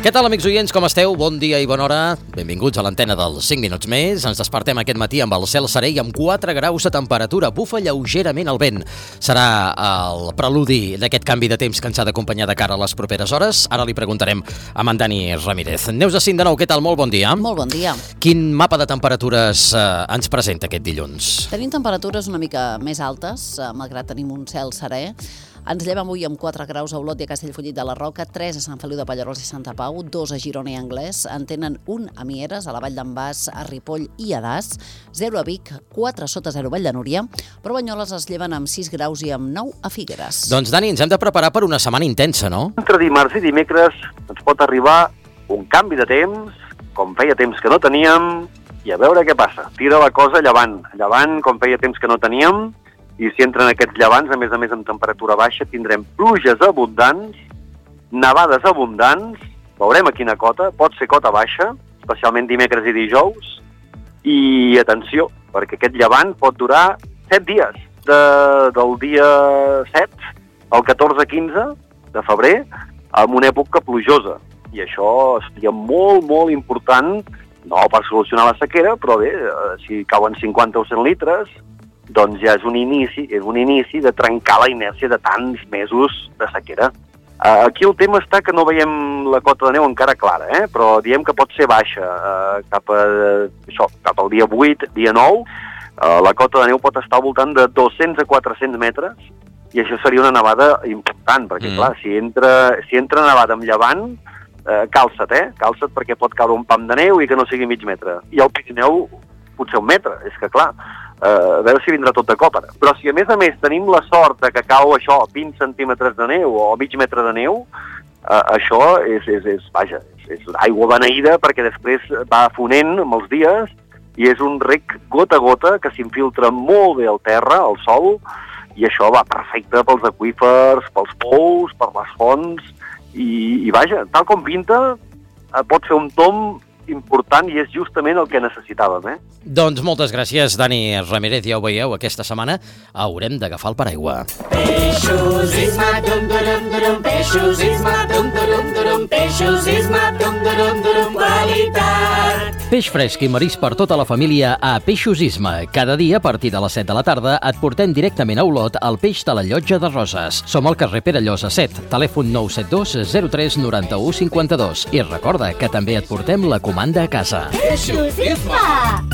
Què tal, amics oients, com esteu? Bon dia i bona hora. Benvinguts a l'antena dels 5 minuts més. Ens despertem aquest matí amb el cel serè i amb 4 graus de temperatura. Bufa lleugerament el vent. Serà el preludi d'aquest canvi de temps que ens ha d'acompanyar de cara a les properes hores. Ara li preguntarem a en Dani Ramírez. Neus de Cinc de Nou, què tal? Molt bon dia. Molt bon dia. Quin mapa de temperatures ens presenta aquest dilluns? Tenim temperatures una mica més altes, malgrat tenim un cel serè. Ens llevem avui amb 4 graus a Olot i a Castellfollit de la Roca, 3 a Sant Feliu de Pallerols i Santa Pau, 2 a Girona i Anglès, en tenen 1 a Mieres, a la Vall d'en Bas, a Ripoll i a Das, 0 a Vic, 4 sota 0 a Vall de Núria, però Banyoles es lleven amb 6 graus i amb 9 a Figueres. Doncs, Dani, ens hem de preparar per una setmana intensa, no? Entre dimarts i dimecres ens pot arribar un canvi de temps, com feia temps que no teníem, i a veure què passa. Tira la cosa llevant, com feia temps que no teníem, i si entren aquests llevants, a més amb temperatura baixa, tindrem pluges abundants, nevades abundants, veurem a quina cota, pot ser cota baixa, especialment dimecres i dijous, i atenció, perquè aquest llevant pot durar 7 dies, del dia 7 al 14-15 de febrer, en una època plujosa. I això seria molt, molt important, no per solucionar la sequera, però bé, si cauen 50 o 100 litres, doncs ja és un inici de trencar la inèrcia de tants mesos de sequera. Aquí el tema està que no veiem la cota de neu encara clara, però diem que pot ser baixa. Cap al dia 8, dia 9, la cota de neu pot estar al voltant de 200 a 400 metres, i això seria una nevada important, perquè clar, si entra nevada amb llevant, calça't perquè pot caure un pam de neu i que no sigui mig metre. I al Pirineu potser un metre, és que clar, a veure si vindrà tot de cop ara. Però si a més tenim la sort de que cau això, 20 centímetres de neu o mig metre de neu, això és aigua beneïda perquè després va fonent amb els dies i és un rec gota a gota que s'infiltra molt bé al terra, al sòl, i això va perfecte pels aqüífers, pels pous, per les fonts, i vaja, tal com pinta, pot fer un tomb important i és justament el que necessitàvem, Doncs moltes gràcies, Dani Ramírez. Ja ho veieu, aquesta setmana haurem d'agafar el paraigua. Peixos isma, dum-durum-durum, peixos isma, dum-durum-durum, peixos isma, dum-durum-durum, qualitat. Peix fresc i marís per tota la família a Peixos Isma. Cada dia, a partir de les 7 de la tarda, et portem directament a Olot el peix de la Llotja de Roses. Som al carrer Pere Llosa 7, telèfon 972 03 91 52. I recorda que també et portem la comanda a casa. Peixos isma!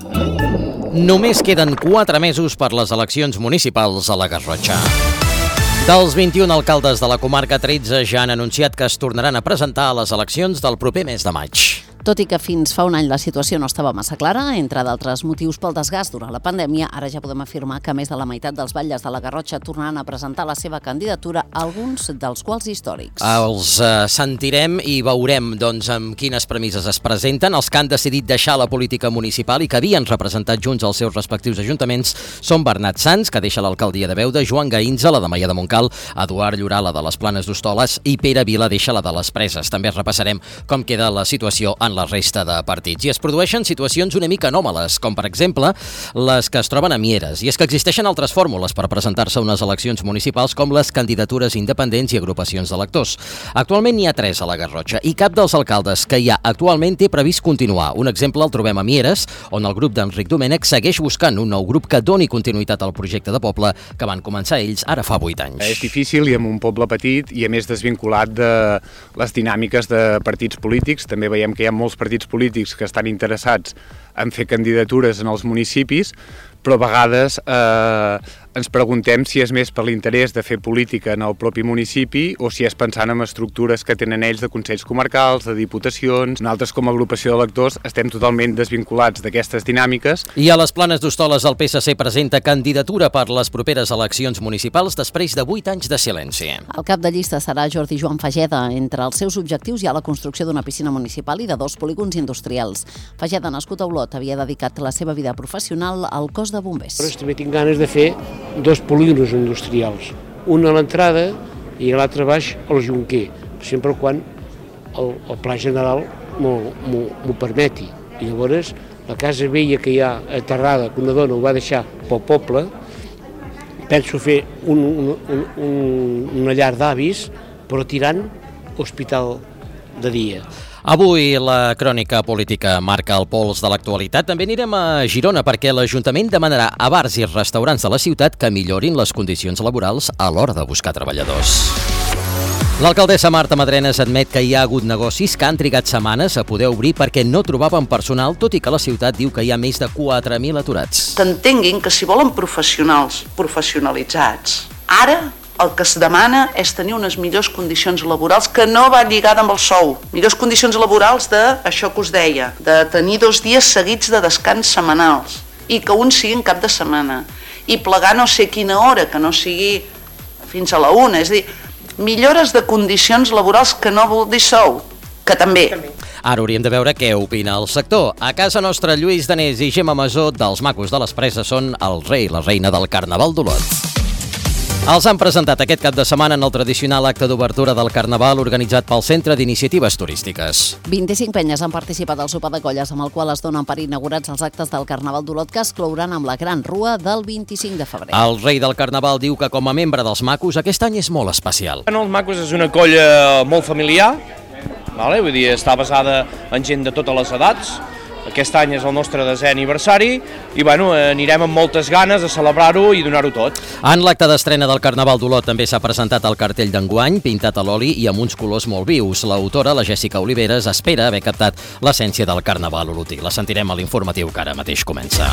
Només queden 4 mesos per les eleccions municipals a la Garrotxa. Dels 21 alcaldes de la comarca, 13 ja han anunciat que es tornaran a presentar a les eleccions del proper mes de maig. Tot i que fins fa un any la situació no estava massa clara, entre d'altres motius pel desgast durant la pandèmia, ara ja podem afirmar que més de la meitat dels batlles de la Garrotxa tornaran a presentar la seva candidatura, alguns dels quals històrics. Els sentirem i veurem amb quines premisses es presenten. Els que han decidit deixar la política municipal i que havien representat junts els seus respectius ajuntaments són Bernat Sans, que deixa l'alcaldia de Beuda, Joan Gaïnza, la de Maià de Montcal, Eduard Llorà, la de les Planes d'Hostoles, i Pere Vila deixa la de les Preses. També repassarem com queda la situació en la resta de partits. I es produeixen situacions una mica anòmales, com per exemple les que es troben a Mieres. I és que existeixen altres fórmules per presentar-se a unes eleccions municipals, com les candidatures independents i agrupacions d'electors. Actualment n'hi ha 3 a la Garrotxa i cap dels alcaldes que hi ha actualment té previst continuar. Un exemple el trobem a Mieres, on el grup d'Enric Domènech segueix buscant un nou grup que doni continuïtat al projecte de poble que van començar ells ara fa 8 anys. És difícil i amb un poble petit i a més desvinculat de les dinàmiques de partits polítics. També veiem que hi ha molts partits polítics que estan interessats en fer candidatures en els municipis, però a vegades ens preguntem si és més per l'interès de fer política en el propi municipi o si és pensant en estructures que tenen ells de consells comarcals, de diputacions. Nosaltres, com a agrupació d'electors, estem totalment desvinculats d'aquestes dinàmiques. I a les Planes d'Hostoles el PSC presenta candidatura per les properes eleccions municipals després de 8 anys de silenci. El cap de llista serà Jordi Joan Fageda. Entre els seus objectius hi ha la construcció d'una piscina municipal i de 2 polígons industrials. Fageda, nascut a Olot, havia dedicat la seva vida professional al cos de bombers. Però també tinc ganes de fer 2 polígons industrials, un a l'entrada i l'altre baix al Jonquer, sempre quan el pla general m'ho permeti. I llavors la casa vella que hi ha a Terrada, que una dona ho va deixar pel poble, penso fer una llar d'avis, però tirant hospital de dia. Avui la crònica política marca el pols de l'actualitat. També anirem a Girona perquè l'Ajuntament demanarà a bars i restaurants de la ciutat que millorin les condicions laborals a l'hora de buscar treballadors. L'alcaldessa Marta Madrenas admet que hi ha hagut negocis que han trigat setmanes a poder obrir perquè no trobaven personal, tot i que la ciutat diu que hi ha més de 4.000 aturats. T'entenguin que si volen professionals professionalitzats, ara el que es demana és tenir unes millors condicions laborals que no va lligada amb el sou. Millors condicions laborals d'això que us deia, de tenir 2 dies seguits de descans setmanals i que un sigui en cap de setmana i plegar no sé quina hora, que no sigui fins a la 1, és a dir, millores de condicions laborals que no vol dir sou, que també. Ara hauríem de veure què opina el sector. A casa nostra, Lluís Danés i Gemma Masó dels Macos de les Preses són el rei i la reina del Carnaval d'Olot. Els han presentat aquest cap de setmana en el tradicional acte d'obertura del Carnaval organitzat pel Centre d'Iniciatives Turístiques. 25 penyes han participat al sopar de colles amb el qual es donen per inaugurats els actes del Carnaval d'Olot que es clouran amb la Gran Rua del 25 de febrer. El rei del Carnaval diu que com a membre dels Macos aquest any és molt especial. Els Macos és una colla molt familiar, vale? Vull dir, està basada en gent de totes les edats. Aquest any és el nostre 10è aniversari i anirem amb moltes ganes a celebrar-ho i donar-ho tot. En l'acte d'estrena del Carnaval d'Olot també s'ha presentat el cartell d'enguany, pintat a l'oli i amb uns colors molt vius. L'autora, la Jèssica Oliveres, espera haver captat l'essència del Carnaval olotí. La sentirem a l'informatiu que ara mateix comença.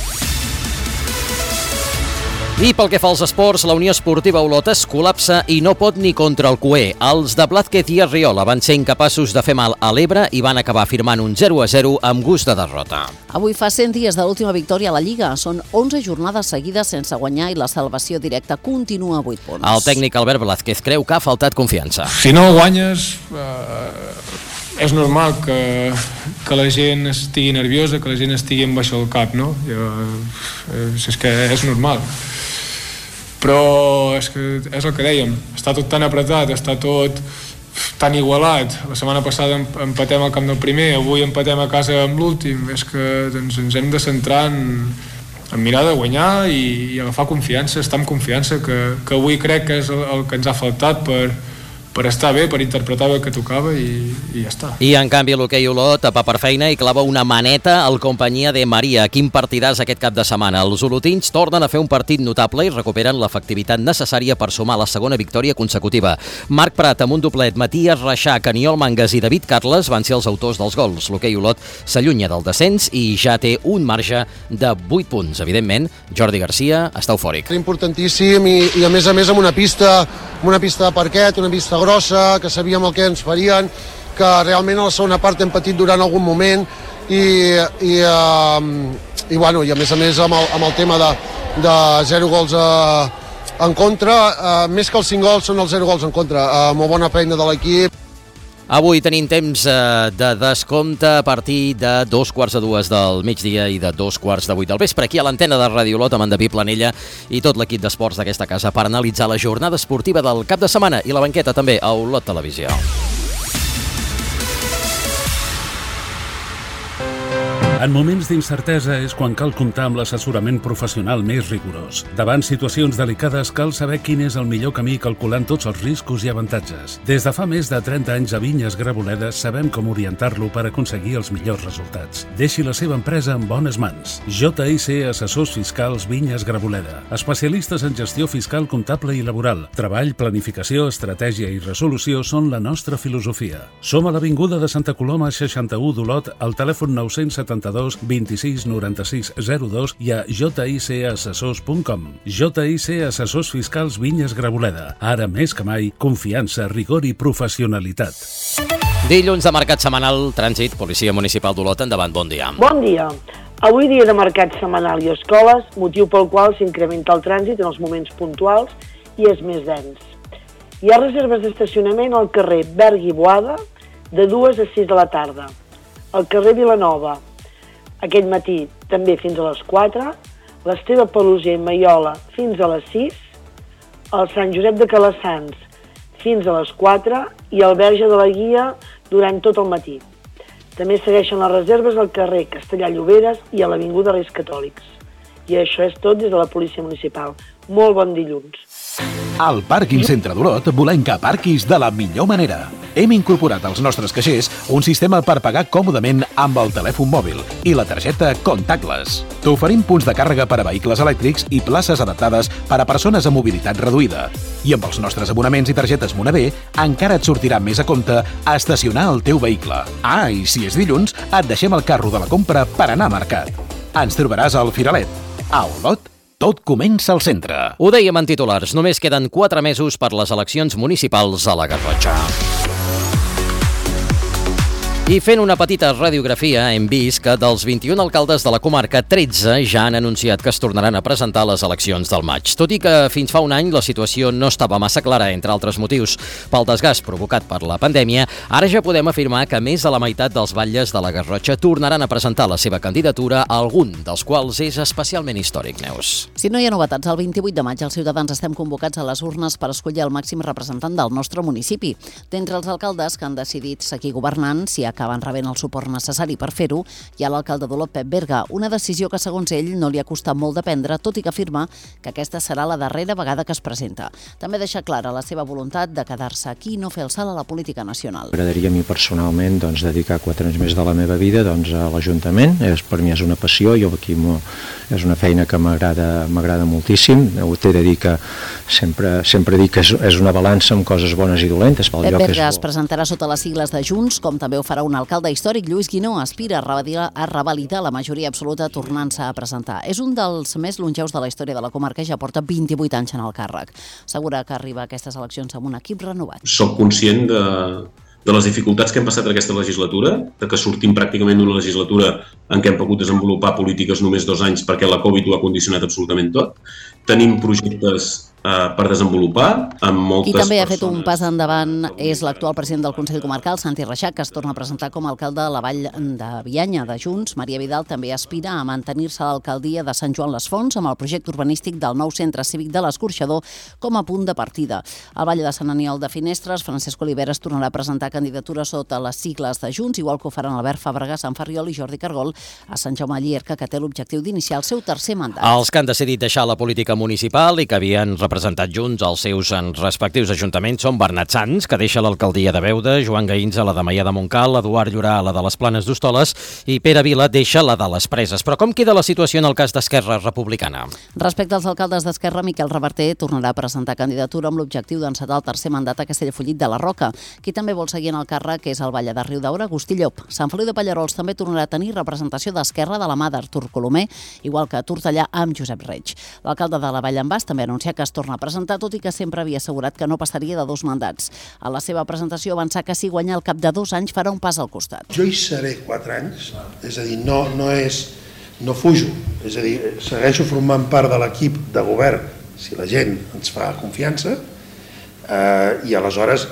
I pel que fa als esports, la Unió Esportiva Olot es col·lapsa i no pot ni contra el Cué. Els de Blázquez i Arriola van ser incapaços de fer mal a l'Ebre i van acabar firmant un 0-0 amb gust de derrota. Avui fa 100 dies de l'última victòria a la Lliga. Són 11 jornades seguides sense guanyar i la salvació directa continua a 8 punts. El tècnic Albert Blázquez creu que ha faltat confiança. Si no guanyes, és normal que la gent estigui nerviosa, que la gent estigui en baix el cap, no? És que és normal. Però és el que dèiem, està tot tan apretat, està tot tan igualat. La setmana passada empatem al camp del primer, avui empatem a casa amb l'últim. És que ens hem de centrar en mirar de guanyar i agafar confiança, estar amb confiança, que avui crec que és el que ens ha faltat per estar bé, per interpretar bé el que tocava i ja està. I en canvi l'hoquei Olot tapa per feina i clava una maneta al companyia de Maria. Quin partidàs aquest cap de setmana. Els olotins tornen a fer un partit notable i recuperen l'efectivitat necessària per sumar la segona victòria consecutiva. Marc Prat amb un doblet, Matías Reixac, Aniol Mangas i David Carles van ser els autors dels gols. L'hoquei Olot s'allunya del descens i ja té un marge de 8 punts. Evidentment, Jordi Garcia està eufòric. Importantíssim i a més amb una pista de parquet, una pista grossa, que sabíem el que ens farien, que realment a la segona part hem patit durant algun moment i a més amb el tema de 0 gols en contra, més que els 5 gols són els 0 gols en contra, molt bona feina de l'equip. Avui tenim temps de descompte a partir de 2:45 del migdia i de 2:15 del vespre, aquí a l'antena de Ràdio Olot amb en David Planella i tot l'equip d'esports d'aquesta casa per analitzar la jornada esportiva del cap de setmana i la banqueta també a Olot Televisió. En moments d'incertesa és quan cal comptar amb l'assessorament professional més rigorós. Davant situacions delicades cal saber quin és el millor camí calculant tots els riscos i avantatges. Des de fa més de 30 anys a Vinyes Graboledes sabem com orientar-lo per aconseguir els millors resultats. Deixi la seva empresa en bones mans. JIC Assessors Fiscals Vinyes Graboleda. Especialistes en gestió fiscal, comptable i laboral. Treball, planificació, estratègia i resolució són la nostra filosofia. Som a l'Avinguda de Santa Coloma 61 d'Olot al telèfon 972 26 96 02 i a jicassessors.com. JIC Assessors Fiscals Vinyes Graboleda. Ara més que mai, confiança, rigor i professionalitat. Dilluns de mercat setmanal, trànsit, Policia Municipal d'Olot, endavant, bon dia. Bon dia. Avui dia de mercat setmanal i escoles, motiu pel qual s'incrementa el trànsit en els moments puntuals i és més dens. Hi ha reserves d'estacionament al carrer Berg i Boada de 2 a 6 de la tarda. Al carrer Vilanova, aquest matí també fins a les 4, l'Esteve Peluser i Maiola fins a les 6, el Sant Josep de Calassans fins a les 4 i el Verge de la Guia durant tot el matí. També segueixen les reserves al carrer Castellà-Lloberes i a l'Avinguda Reis Catòlics. I això és tot des de la Policia Municipal. Molt bon dilluns. Al Pàrquing Centre d'Olot volem que aparquis de la millor manera. Hem incorporat als nostres caixers un sistema per pagar còmodament amb el telèfon mòbil i la targeta contactless. T'oferim punts de càrrega per a vehicles elèctrics i places adaptades per a persones amb mobilitat reduïda. I amb els nostres abonaments i targetes Moneder encara et sortirà més a compte a estacionar el teu vehicle. Ah, i si és dilluns, et deixem el carro de la compra per anar a mercat. Ens trobaràs al Firalet. A Olot, tot comença al centre. Ho dèiem en titulars, només queden 4 mesos per les eleccions municipals a la Garrotxa. I fent una petita radiografia hem vist que dels 21 alcaldes de la comarca, 13 ja han anunciat que es tornaran a presentar a les eleccions del maig. Tot i que fins fa un any la situació no estava massa clara, entre altres motius, pel desgast provocat per la pandèmia, ara ja podem afirmar que més de la meitat dels batlles de la Garrotxa tornaran a presentar la seva candidatura, algun dels quals és especialment històric, Neus. Si no hi ha novetats, el 28 de maig els ciutadans estem convocats a les urnes per escollir el màxim representant del nostre municipi. D'entre els alcaldes que han decidit seguir governant, si acaben rebent el suport necessari per fer-ho, hi ha l'alcalde d'Olot, Pep Berga, una decisió que, segons ell, no li ha costat molt de prendre, tot i que afirma que aquesta serà la darrera vegada que es presenta. També deixa clara la seva voluntat de quedar-se aquí i no fer el salt a la política nacional. M'agradaria a mi personalment dedicar 4 anys més de la meva vida a l'Ajuntament. Per mi és una passió, jo aquí és una feina que m'agrada moltíssim. T'he de dir que sempre dic que és una balança amb coses bones i dolentes. Pep Berga es presentarà sota les sigles de Junts, com també ho farà un alcalde històric, Lluís Guinó, aspira a revalidar la majoria absoluta tornant-se a presentar. És un dels més longeus de la història de la comarca i ja porta 28 anys en el càrrec. Assegura que arriba a aquestes eleccions amb un equip renovat. Soc conscient de les dificultats que hem passat aquesta legislatura, de que sortim pràcticament d'una legislatura en què hem pogut desenvolupar polítiques només 2 anys perquè la Covid ho ha condicionat absolutament tot. Tenim projectes per desenvolupar amb moltes persones. Qui també ha fet un pas endavant és l'actual president del Consell Comarcal, Santi Reixac, que es torna a presentar com a alcalde de la Vall de Bianya de Junts. Maria Vidal també aspira a mantenir-se a l'alcaldia de Sant Joan les Fonts amb el projecte urbanístic del nou centre cívic de l'Escorxador com a punt de partida. Al Valle de Sant Aniol de Finestres, Francesc Oliveres tornarà a presentar candidatura sota les sigles de Junts, igual que ho faran Albert Fàbrega, Sant Ferriol i Jordi Cargol a Sant Jaume Llierca, que té l'objectiu d'iniciar el seu tercer mandat. Els que han decidit deixar la política municipal i que havien representat junts als seus respectius ajuntaments són Bernat Sans, que deixa l'alcaldia de Beuda, Joan Gaïns a la de Maià de Montcal, Eduard Llorà a la de les Planes d'Hostoles i Pere Vila deixa la de les Preses. Però com queda la situació en el cas d'Esquerra Republicana? Respecte als alcaldes d'Esquerra, Miquel Reverter tornarà a presentar candidatura amb l'objectiu d'encetar el tercer mandat a Castellfollit de la Roca. Qui també vol seguir en el càrrec és el Valle de Riudaura, Agustí Llop. Sant Feliu de Pallerols també tornarà a tenir representació d'Esquerra de la mà d'Artur Colomer, igual que Tortellà amb Josep Reig. L'alcalde de la Vall d'en Bas també anuncia que es torna a presentar, tot i que sempre havia assegurat que no passaria de 2 mandats. A la seva presentació avançar que si guanya al cap de 2 anys farà un pas al costat. Jo hi seré 4 anys, és a dir, no fujo, és a dir, segueixo formant part de l'equip de govern si la gent ens fa confiança i aleshores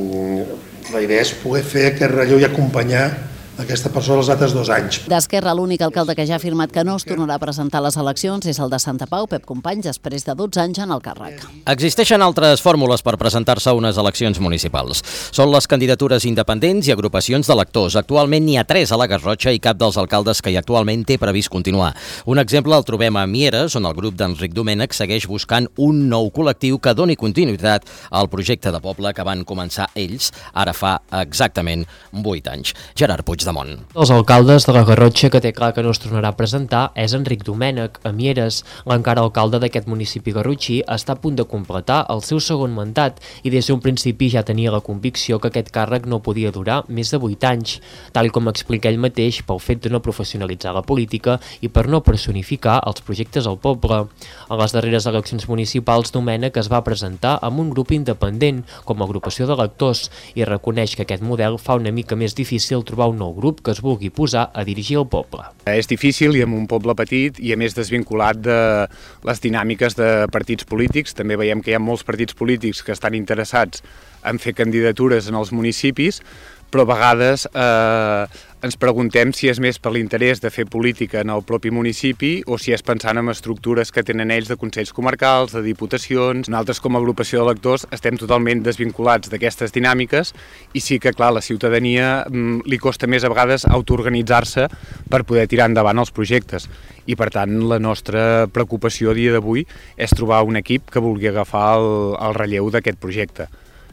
la idea és poder fer aquest relleu i acompanyar aquesta persona els altres 2 anys. D'Esquerra, l'únic alcalde que ja ha afirmat que no es tornarà a presentar a les eleccions és el de Santa Pau, Pep Companys, després de 12 anys en el càrrec. Existeixen altres fórmules per presentar-se a unes eleccions municipals. Són les candidatures independents i agrupacions d'electors. Actualment n'hi ha 3 a la Garrotxa i cap dels alcaldes que hi actualment té previst continuar. Un exemple el trobem a Mieres, on el grup d'Enric Domènech segueix buscant un nou col·lectiu que doni continuïtat al projecte de poble que van començar ells ara fa exactament 8 anys. Gerard Puigdemont. Els alcaldes de la Garrotxa que té clar que no es tornarà a presentar és Enric Domènech. A Mieres, l'encara alcalde d'aquest municipi garrotxí, està a punt de completar el seu segon mandat i des d'un principi ja tenia la convicció que aquest càrrec no podia durar més de 8 anys, tal com explica ell mateix pel fet de no professionalitzar la política i per no personificar els projectes al poble. A les darreres eleccions municipals, Domènech es va presentar amb un grup independent com a agrupació d'electors i reconeix que aquest model fa una mica més difícil trobar un nou grup que es vulgui posar a dirigir el poble. És difícil i en un poble petit i a més desvinculat de les dinàmiques de partits polítics. També veiem que hi ha molts partits polítics que estan interessats en fer candidatures en els municipis, però a vegades ens preguntem si és més per l'interès de fer política en el propi municipi o si és pensant en estructures que tenen ells de consells comarcals, de diputacions. Nosaltres com a agrupació d'electors estem totalment desvinculats d'aquestes dinàmiques i sí que, clar, la ciutadania li costa més a vegades autoorganitzar-se per poder tirar endavant els projectes. I per tant la nostra preocupació a dia d'avui és trobar un equip que vulgui agafar el relleu d'aquest projecte.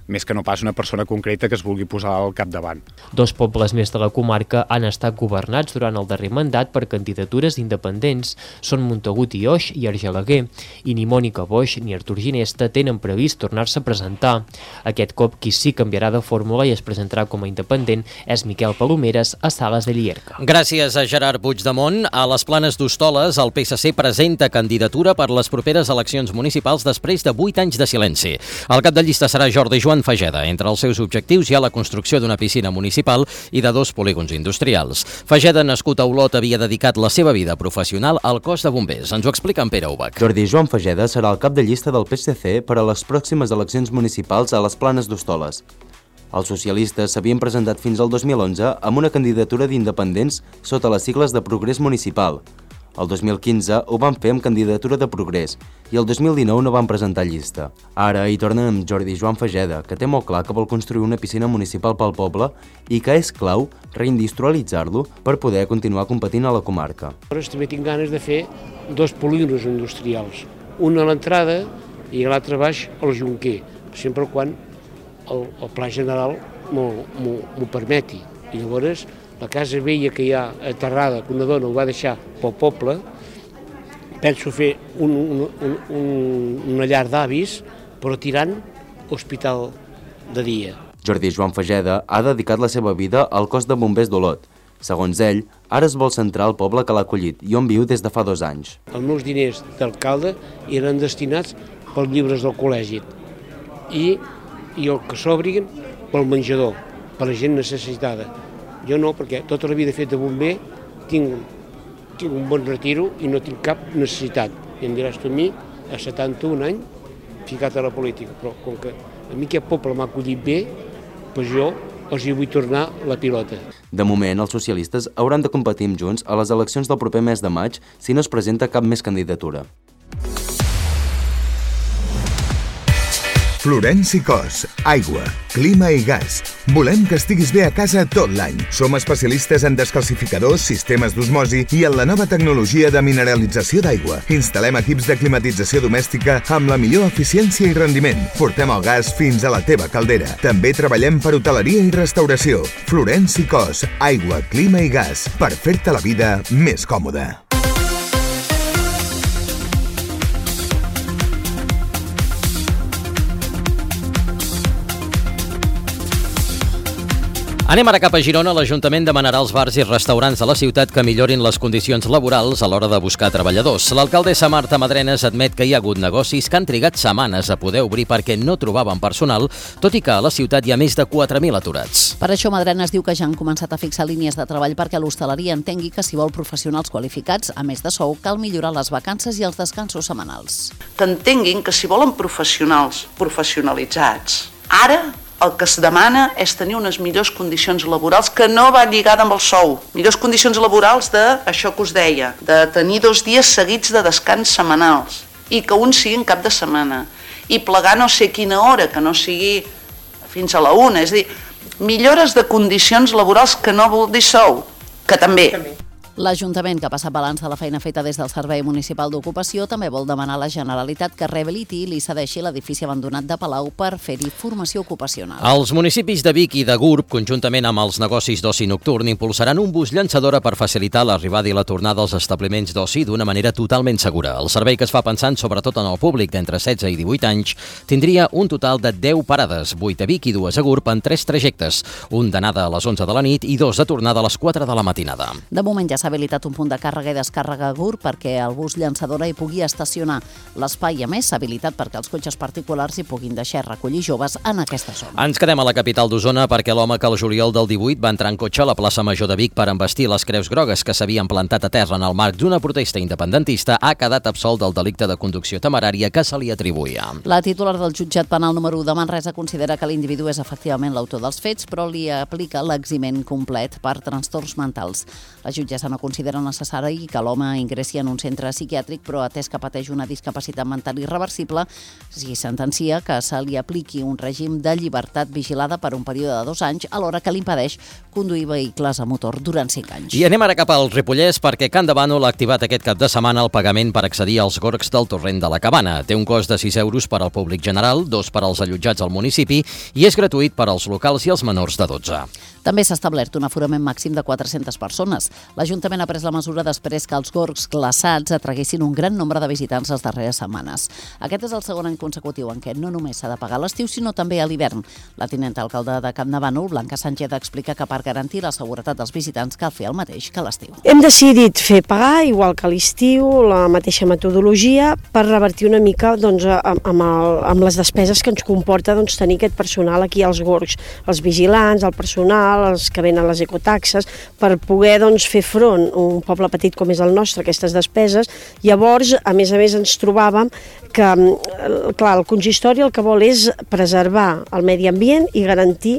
més que no pas una persona concreta que es vulgui posar al capdavant. 2 pobles més de la comarca han estat governats durant el darrer mandat per candidatures independents. Són Montagut i Oix i Argelaguer, i ni Mònica Boix ni Artur Ginesta tenen previst tornar-se a presentar. Aquest cop qui sí canviarà de fórmula i es presentarà com a independent és Miquel Palomeres a Sales de Llierca. Gràcies a Gerard Puigdemont. A les Planes d'Hostoles, el PSC presenta candidatura per les properes eleccions municipals després de 8 anys de silenci. El cap de llista serà Jordi Joan Fageda. Entre els seus objectius hi ha la construcció d'una piscina municipal i de 2 polígons industrials. Fageda, nascut a Olot, havia dedicat la seva vida professional al cos de bombers. Ens ho explica en Pere Ubach. Jordi Joan Fageda serà el cap de llista del PSC per a les pròximes eleccions municipals a les Planes d'Hostoles. Els socialistes s'havien presentat fins al 2011 amb una candidatura d'independents sota les sigles de Progrés Municipal. El 2015 ho van fer amb candidatura de Progrés i el 2019 no van presentar llista. Ara hi tornen amb Jordi Joan Fageda, que té molt clar que vol construir una piscina municipal pel poble i que és clau reindustrialitzar-lo per poder continuar competint a la comarca. També tinc ganes de fer 2 polígons industrials, un a l'entrada i l'altre baix al Junquer, sempre quan el pla general m'ho permeti. I llavors la casa vella que hi ha a Terrada, que una dona ho va deixar pel poble, penso fer una llar d'avis, però tirant hospital de dia. Jordi Joan Fageda ha dedicat la seva vida al cos de bombers d'Olot. Segons ell, ara es vol centrar al poble que l'ha acollit i on viu des de fa 2 anys. Els meus diners d'alcalde eren destinats pels llibres del col·legi i el que s'obriguen pel menjador, per la gent necessitada. Jo no, perquè tota la vida he fet de bomber, tinc un bon retiro i no tinc cap necessitat. I em diràs tu a mi, a 71 anys, ficat a la política. Però com que a mi aquest poble m'ha acollit bé, doncs jo els hi vull tornar la pilota. De moment, els socialistes hauran de competir amb Junts a les eleccions del proper mes de maig si no es presenta cap més candidatura. Florenci Cos, aigua, clima i gas. Volem que estiguis bé a casa tot l'any. Som especialistes en descalcificadors, sistemes d'osmosi i en la nova tecnologia de mineralització d'aigua. Instal·lem equips de climatització domèstica amb la millor eficiència i rendiment. Portem el gas fins a la teva caldera. També treballem per hoteleria i restauració. Florenci Cos, aigua, clima i gas. Per fer-te la vida més còmoda. Anem ara cap a Girona. L'Ajuntament demanarà als bars i restaurants de la ciutat que millorin les condicions laborals a l'hora de buscar treballadors. L'alcaldessa Marta Madrenes admet que hi ha hagut negocis que han trigat setmanes a poder obrir perquè no trobaven personal, tot i que a la ciutat hi ha més de 4.000 aturats. Per això Madrenes diu que ja han començat a fixar línies de treball perquè l'hostaleria entengui que si vol professionals qualificats, a més de sou, cal millorar les vacances i els descansos setmanals. Que entenguin que si volen professionals professionalitzats, ara el que es demana és tenir unes millors condicions laborals que no va lligada amb el sou. Millors condicions laborals d'això que us deia, de tenir 2 dies seguits de descans setmanals i que un sigui en cap de setmana i plegar no sé quina hora, que no sigui fins a la 1, és a dir, millores de condicions laborals que no vol dir sou, que també. L'Ajuntament, que ha passat balanç de la feina feta des del Servei Municipal d'Ocupació, també vol demanar a la Generalitat que rehabiliti i li cedeixi l'edifici abandonat de Palau per fer-hi formació ocupacional. Els municipis de Vic i de Gurb, conjuntament amb els negocis d'oci nocturn, impulsaran un bus llançadora per facilitar l'arribada i la tornada als establiments d'oci d'una manera totalment segura. El servei, que es fa pensant sobretot en el públic d'entre 16 i 18 anys, tindria un total de 10 parades, 8 a Vic i 2 a Gurb, en 3 trajectes, un d'anada a les 11 de la nit i 2 de tornada a les 4 de la matinada. De moment ja s'ha habilitat un punt de càrrega i descàrrega a Gurb perquè el bus llançadora hi pugui estacionar. L'espai, a més, s'ha habilitat perquè els cotxes particulars hi puguin deixar recollir joves en aquesta zona. Ens quedem a la capital d'Osona perquè l'home que el juliol del 18 va entrar en cotxe a la plaça Major de Vic per embestir les creus grogues que s'havien plantat a terra en el marc d'una protesta independentista ha quedat absolt del delicte de conducció temerària que se li atribuïa. La titular del jutjat penal número 1 de Manresa considera que l'individu és efectivament l'autor dels fets, però li aplica l'eximent complet per trastorns mentals. La jutgessa no considera necessari que l'home ingressi en un centre psiquiàtric, però atès que pateix una discapacitat mental irreversible, s'hi sentencia que se li apliqui un règim de llibertat vigilada per un període de 2 anys, alhora que li impedeix conduir vehicles a motor durant 5 anys. I anem ara cap al Ripollès perquè Can de Bànol ha activat aquest cap de setmana el pagament per accedir als gorgs del torrent de la Cabana. Té un cost de 6 euros per al públic general, 2 per als allotjats al municipi i és gratuït per als locals i els menors de 12. També s'ha establert un aforament màxim de 400 persones. L'Ajuntament ha pres la mesura després que els gorgs glaçats atraguessin un gran nombre de visitants les darreres setmanes. Aquest és el segon any consecutiu en què no només s'ha de pagar a l'estiu, sinó també a l'hivern. La tinenta alcalde de Can de Bànol, Blanca Sánchez, explica que per garantir la seguretat dels visitants cal fer el mateix que a l'estiu. Hem decidit fer pagar, igual que a l'estiu, la mateixa metodologia per revertir una mica amb les despeses que ens comporta tenir aquest personal aquí als gorgs, els vigilants, el personal, els que venen les ecotaxes, per poder fer front a un poble petit com és el nostre, aquestes despeses. Llavors, a més, ens trobàvem que, clar, el consistori el que vol és preservar el medi ambient i garantir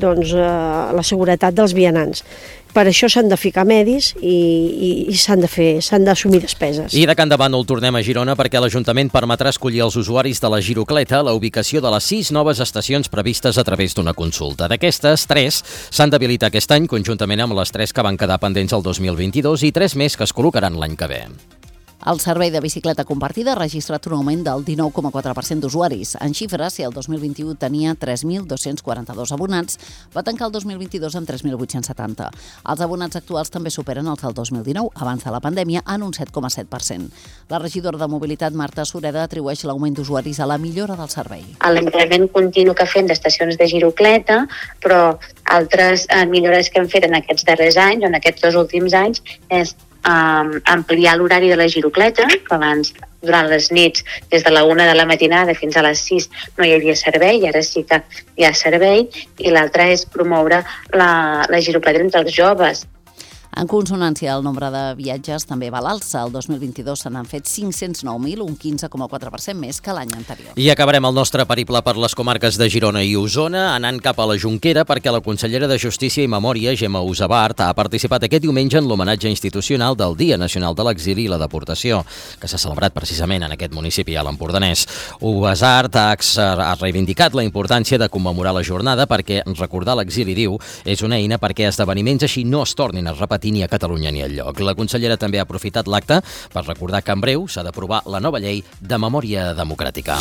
la seguretat dels vianants. Per això s'han de ficar medis i s'han d'assumir despeses. I de Can de Bànol tornem a Girona perquè l'Ajuntament permetrà escollir als usuaris de la Girocleta la ubicació de les 6 noves estacions previstes a través d'una consulta. D'aquestes, 3 s'han d'habilitar aquest any, conjuntament amb les 3 que van quedar pendents el 2022 i 3 més que es col·locaran l'any que ve. El servei de bicicleta compartida ha registrat un augment del 19,4% d'usuaris. En xifres, si el 2021 tenia 3.242 abonats, va tancar el 2022 amb 3.870. Els abonats actuals també superen els del 2019, abans de la pandèmia, en un 7,7%. La regidora de Mobilitat, Marta Sureda, atribueix l'augment d'usuaris a la millora del servei. L'increment continu que fem d'estacions de girocleta, però altres millores que hem fet en aquests darrers anys, en aquests 2 últims anys, és ampliar l'horari de la girocleta, que abans durant les nits des de la 1 de la matinada fins a les 6 no hi havia servei i ara sí que hi ha servei, i l'altra és promoure la girocleta entre els joves. En consonància, el nombre de viatges també va a l'alça. El 2022 se n'han fet 509.000, un 15,4% més que l'any anterior. I acabarem el nostre periple per les comarques de Girona i Osona, anant cap a la Jonquera, perquè la consellera de Justícia i Memòria, Gemma Usabart, ha participat aquest diumenge en l'homenatge institucional del Dia Nacional de l'Exili i la Deportació, que s'ha celebrat precisament en aquest municipi a l'Empordanès. Usabart ha reivindicat la importància de commemorar la jornada perquè recordar l'exili, diu, és una eina perquè esdeveniments així no es tornin a repetir ni a Catalunya ni enlloc. La consellera també ha aprofitat l'acte per recordar que en breu s'ha d'aprovar la nova llei de memòria democràtica.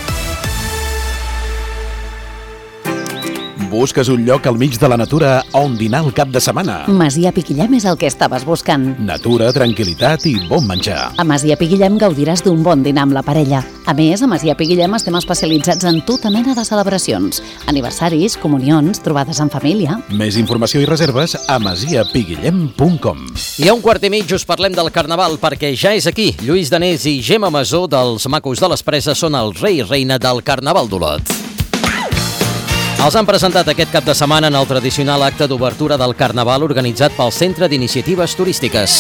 Busques un lloc al mig de la natura on dinar el cap de setmana? Masia Piquillem és el que estaves buscant. Natura, tranquil·litat i bon menjar. A Masia Piquillem gaudiràs d'un bon dinar amb la parella. A més, a Masia Piquillem estem especialitzats en tota mena de celebracions. Aniversaris, comunions, trobades en família. Més informació i reserves a masiapiguillem.com. I a 1:15 us parlem del Carnaval perquè ja és aquí. Lluís Danés i Gemma Masó dels Macos de les Preses són el rei i reina del Carnaval d'Olot. Els han presentat aquest cap de setmana en el tradicional acte d'obertura del Carnaval organitzat pel Centre d'Iniciatives Turístiques.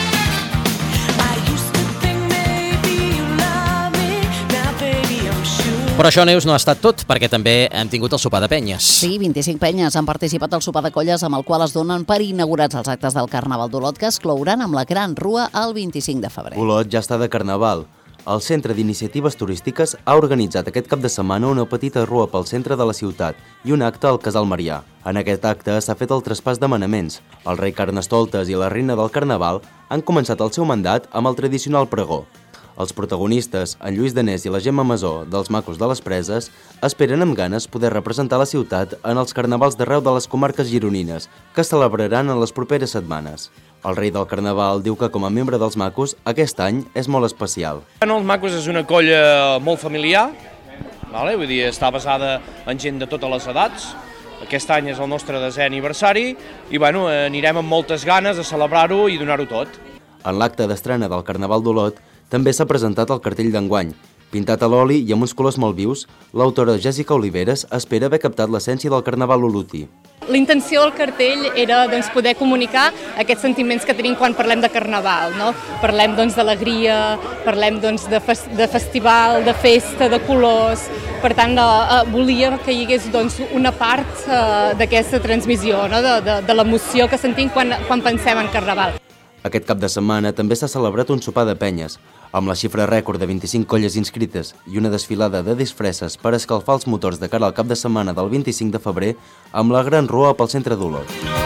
Però això, Neus, no ha estat tot, perquè també hem tingut el sopar de penyes. Sí, 25 penyes han participat al sopar de colles amb el qual es donen per inaugurats els actes del Carnaval d'Olot, que es clouran amb la Gran Rua el 25 de febrer. Olot ja està de Carnaval. El Centre d'Iniciatives Turístiques ha organitzat aquest cap de setmana una petita rua pel centre de la ciutat i un acte al Casal Marià. En aquest acte s'ha fet el traspàs de manaments. El rei Carnestoltes i la reina del Carnaval han començat el seu mandat amb el tradicional pregó. Els protagonistes, en Lluís Danés i la Gemma Masó, dels Macos de les Preses, esperen amb ganes poder representar la ciutat en els carnavals d'arreu de les comarques gironines, que es celebraran en les properes setmanes. El rei del Carnaval diu que com a membre dels Macos aquest any és molt especial. Els Macos és una colla molt familiar, vull dir, està basada en gent de totes les edats. Aquest any és el nostre 10è aniversari i anirem amb moltes ganes a celebrar-ho i donar-ho tot. En l'acte d'estrena del Carnaval d'Olot també s'ha presentat el cartell d'enguany. Pintat a l'oli i amb uns colors molt vius, l'autora Jessica Oliveres espera haver captat l'essència del Carnaval olotí. La intenció del cartell era poder comunicar aquests sentiments que tenim quan parlem de Carnaval. No? Parlem d'alegria, parlem de festival, de festa, de colors. Per tant, volia que hi hagués una part d'aquesta transmissió, no? de l'emoció que sentim quan pensem en Carnaval. Aquest cap de setmana també s'ha celebrat un sopar de penyes, amb la xifra rècord de 25 colles inscrites i una desfilada de disfresses per escalfar els motors de cara al cap de setmana del 25 de febrer amb la Gran Rua pel centre d'Olot.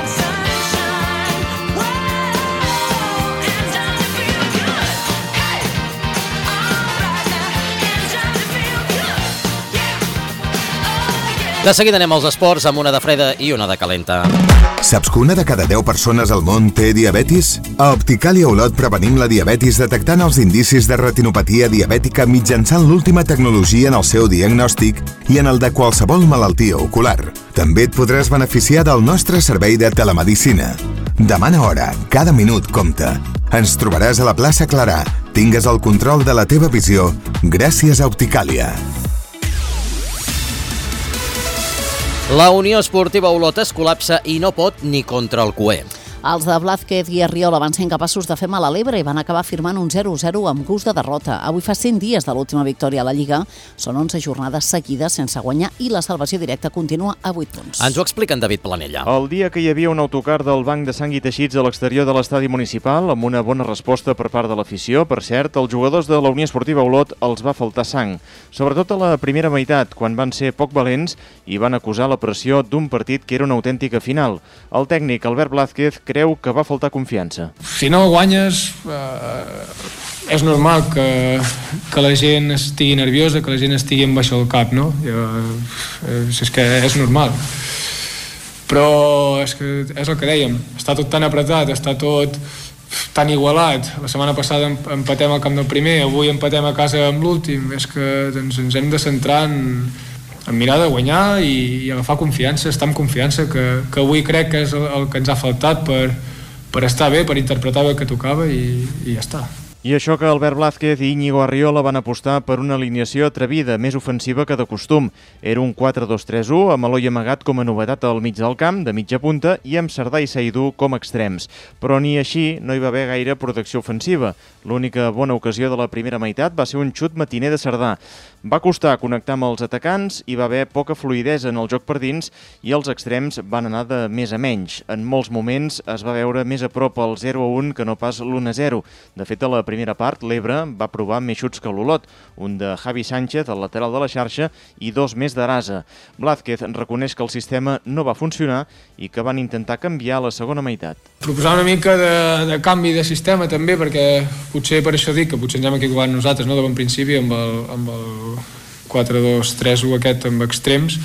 De seguida anem als esports amb una de freda i una de calenta. Saps que una de cada 10 persones al món té diabetis? A Opticàlia Olot prevenim la diabetis detectant els indicis de retinopatia diabètica mitjançant l'última tecnologia en el seu diagnòstic i en el de qualsevol malaltia ocular. També et podràs beneficiar del nostre servei de telemedicina. Demana hora, cada minut compta. Ens trobaràs a la plaça Clarà. Tingues el control de la teva visió gràcies a Opticàlia. La Unió Esportiva Olot es col·lapsa i no pot ni contra el CUE. Els de Blázquez i Arriola van ser incapaços de fer mal a l'Ebre i van acabar firmant un 0-0 amb gust de derrota. Avui fa 100 dies de l'última victòria a la Lliga. Són 11 jornades seguides sense guanyar i la salvació directa continua a 8 punts. Ens ho explica en David Planella. El dia que hi havia un autocar del Banc de Sang i Teixits a l'exterior de l'estadi municipal, amb una bona resposta per part de l'afició, per cert, els jugadors de la Unió Esportiva Olot els va faltar sang. Sobretot a la primera meitat, quan van ser poc valents i van acusar la pressió d'un partit que era una autèntica final. El tècnic Albert Blázquez creu que va faltar confiança. Si no guanyes, és normal que la gent estigui nerviosa, que la gent estigui en baix el cap, no? És que és normal. Però és el que dèiem, està tot tan apretat, està tot tan igualat. La setmana passada empatem al camp del primer, avui empatem a casa amb l'últim. És que ens hem de centrar en mirar de guanyar i agafar confiança, estar amb confiança, que avui crec que és el que ens ha faltat per estar bé, per interpretar el que tocava i ja està. I això que Albert Blázquez i Íñigo Arriola van apostar per una alineació atrevida, més ofensiva que de costum. Era un 4-2-3-1, amb Eloi Amagat com a novetat al mig del camp, de mitja punta, i amb Cerdà i Seidú com a extrems. Però ni així no hi va haver gaire protecció ofensiva. L'única bona ocasió de la primera meitat va ser un xut matiner de Cerdà. Va costar connectar amb els atacants, hi va haver poca fluïdesa en el joc per dins i els extrems van anar de més a menys. En molts moments es va veure més a prop el 0-1 que no pas l'1-0. De fet, a la primera part, l'Ebre va provar més xuts que l'Olot, un de Javi Sánchez, al lateral de la xarxa, i 2 més d'Arasa. Blázquez reconeix que el sistema no va funcionar i que van intentar canviar la segona meitat. Proposar una mica de canvi de sistema també, perquè potser per això dic que potser ens hem equivocat nosaltres, no, de bon principi amb el 4-2-3-1 aquest amb extrems.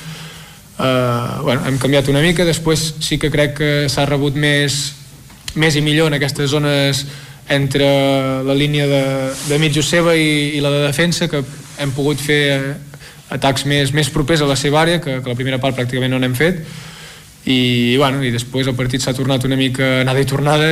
Hem canviat una mica, després sí que crec que s'ha rebut més i millor en aquestes zones entre la línia de mitja seva i la de defensa, que hem pogut fer atacs més propers a la seva àrea, que la primera part pràcticament no n'hem fet, i després el partit s'ha tornat una mica anada i tornada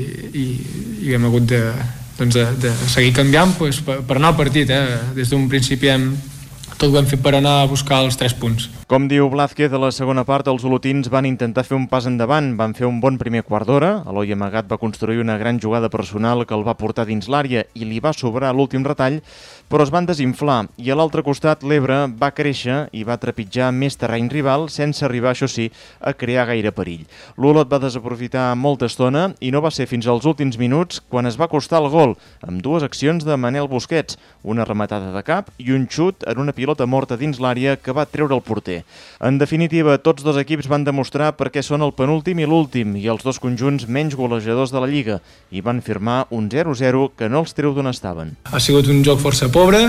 i hem hagut de seguir canviant per anar al partit. Des d'un principi tot ho hem fet per anar a buscar els 3 punts. Com diu Blázquez, a la segona part els olotins van intentar fer un pas endavant, van fer un bon primer quart d'hora, Eloi Amagat va construir una gran jugada personal que el va portar dins l'àrea i li va sobrar l'últim retall, però es van desinflar i a l'altre costat l'Ebre va créixer i va trepitjar més terreny rival sense arribar, això sí, a crear gaire perill. L'Olot va desaprofitar molta estona i no va ser fins als últims minuts quan es va costar el gol, amb 2 accions de Manel Busquets, una rematada de cap i un xut en una pilota morta dins l'àrea que va treure el porter. En definitiva, tots 2 equips van demostrar per què són el penúltim i l'últim i els 2 conjunts menys golejadors de la Lliga i van firmar un 0-0 que no els treu d'on estaven. Ha sigut un joc força pobre,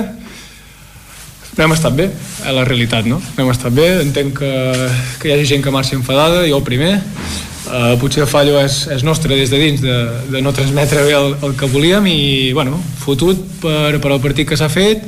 no hem estat bé, és la realitat, no? No hem estat bé, entenc que hi hagi gent que marxi enfadada, jo el primer. Potser el fallo és nostre des de dins, de no transmetre bé el que volíem i, fotut per al partit que s'ha fet.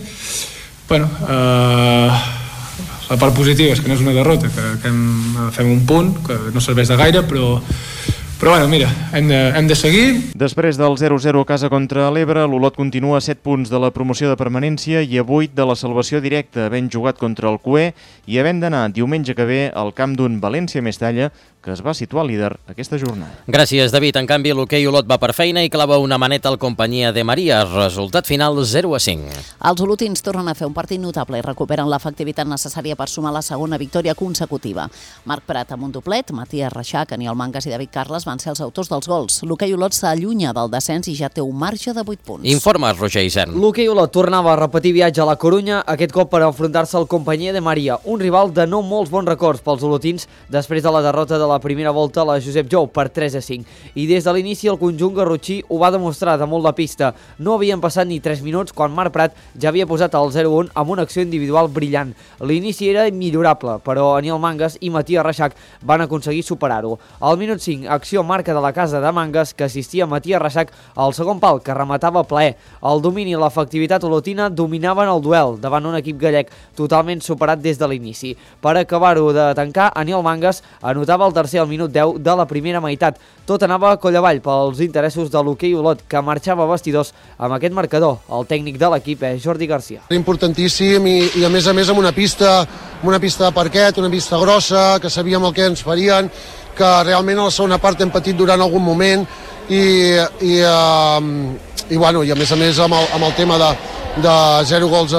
La part positiva és que no és una derrota, que fem un punt, que no serveix de gaire, però mira, hem de seguir. Després del 0-0 a casa contra l'Ebre, l'Olot continua a 7 punts de la promoció de permanència i a 8 de la salvació directa, havent jugat contra el CUE i havent d'anar diumenge que ve al camp d'un València-Mestalla que es va situar líder aquesta jornada. Gràcies, David. En canvi, l'hoquei Olot va per feina i clava una maneta al Companyia de Maria. Resultat final 0-5. Els olotins tornen a fer un partit notable i recuperen l'efectivitat necessària per sumar la segona victòria consecutiva. Marc Prat amb un doblet, Matías Reixac, Aniol Mangas i David Carles van ser els autors dels gols. L'hoquei Olot s'allunya del descens i ja té un marge de 8 punts. Informa Roger Isern. L'hoquei Olot tornava a repetir viatge a la Corunya, aquest cop per enfrontar-se al Companyia de Maria, un rival de no molts bons records pels olotins després de la derrota de la primera volta a la Josep Jou per 3-5. I des de l'inici el conjunt garrotxí ho va demostrar damunt la pista. No havien passat ni 3 minuts quan Marc Prat ja havia posat el 0-1 amb una acció individual brillant. L'inici era millorable, però Aniol Mangas i Matías Reixac van aconseguir superar-ho. Al minut 5, acció marca de la casa de Mangas, que assistia Matías Reixac al segon pal, que rematava plaer. El domini i l'efectivitat olotina dominaven el duel davant un equip gallec totalment superat des de l'inici. Per acabar-ho de tancar, Aniol Mangas anotava el tercer al minut 10 de la primera meitat. Tot anava coll avall pels interessos de l'hoquei Olot, que marxava a vestidors amb aquest marcador. El tècnic de l'equip és Jordi Garcia. Importantíssim i a més a una pista de parquet, una pista grossa, que sabíem el que ens farien, que realment a la segona part hem patit durant algun moment i a més amb el tema de 0 gols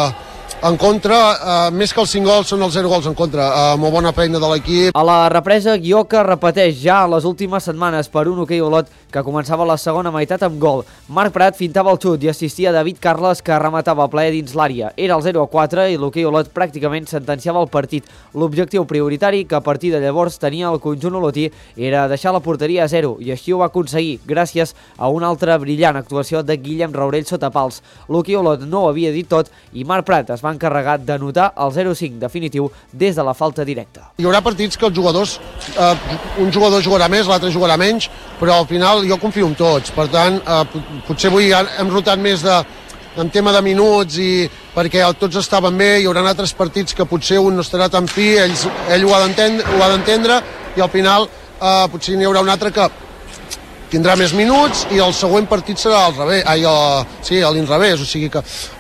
en contra, més que els 5 gols són els 0 gols en contra, molt bona feina de l'equip. A la represa, Guioca repeteix ja en les últimes setmanes per un hoquei Olot que començava la segona meitat amb gol. Marc Prat fintava el xut i assistia David Carles, que rematava a plaer dins l'àrea. Era el 0-4 i l'hoquei Olot pràcticament sentenciava el partit. L'objectiu prioritari que a partir de llavors tenia el conjunt olotí era deixar la porteria a 0 i així ho va aconseguir gràcies a una altra brillant actuació de Guillem Raurell sota pals. L'hoquei Olot no ho havia dit tot i Marc Prat es va encarregar d'anotar el 0-5 definitiu des de la falta directa. Hi haurà partits que els jugadors, un jugador jugarà més, l'altre jugarà menys, però al final jo confio en tots. Per tant, potser avui hem rotat més en tema de minuts i perquè tots estaven bé, hi haurà altres partits que potser un no estarà tan fi, ell ho ha d'entendre i al final potser n'hi haurà un altre que tindrà més minuts i el següent partit serà al revés, a l'inrevés, o sigui que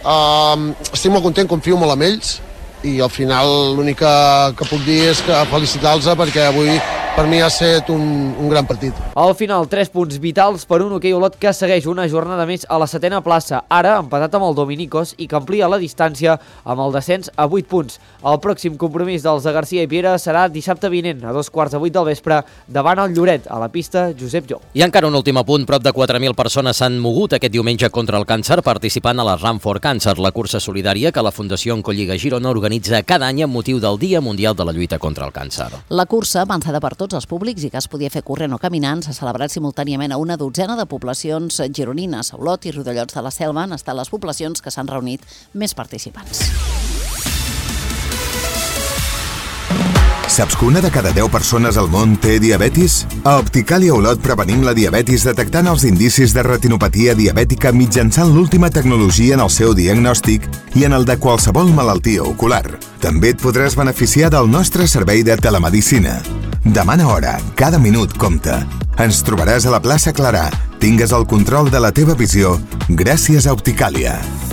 estic molt content, confio molt en ells i al final l'únic que puc dir és que felicitar-los perquè avui per mi ha estat un gran partit. Al final, 3 punts vitals per un hoquei Olot que segueix una jornada més a la 7a plaça, ara empatat amb el Dominicos i que amplia la distància amb el descens a 8 punts. El pròxim compromís dels de Garcia i Piera serà dissabte vinent a 7:15 del vespre davant el Lloret, a la pista Josep Jou. I encara un últim apunt, prop de 4.000 persones s'han mogut aquest diumenge contra el càncer participant a la Run for Cancer, la cursa solidària que la Fundació Oncolliga Girona organitza cada any amb motiu del Dia Mundial de la Lluita contra el Càncer. La cursa, avançada per tots els públics i que es podia fer corrent o caminant, s'ha celebrat simultàniament a una dotzena de poblacions gironines. A Olot i Riudellots de la Selva han estat les poblacions que s'han reunit més participants. Saps que una de cada 10 persones al món té diabetis? A Opticàlia Olot prevenim la diabetis detectant els indicis de retinopatia diabètica mitjançant l'última tecnologia en el seu diagnòstic i en el de qualsevol malaltia ocular. També et podràs beneficiar del nostre servei de telemedicina. Demana hora, cada minut compta. Ens trobaràs a la plaça Clarà. Tingues el control de la teva visió gràcies a Opticàlia.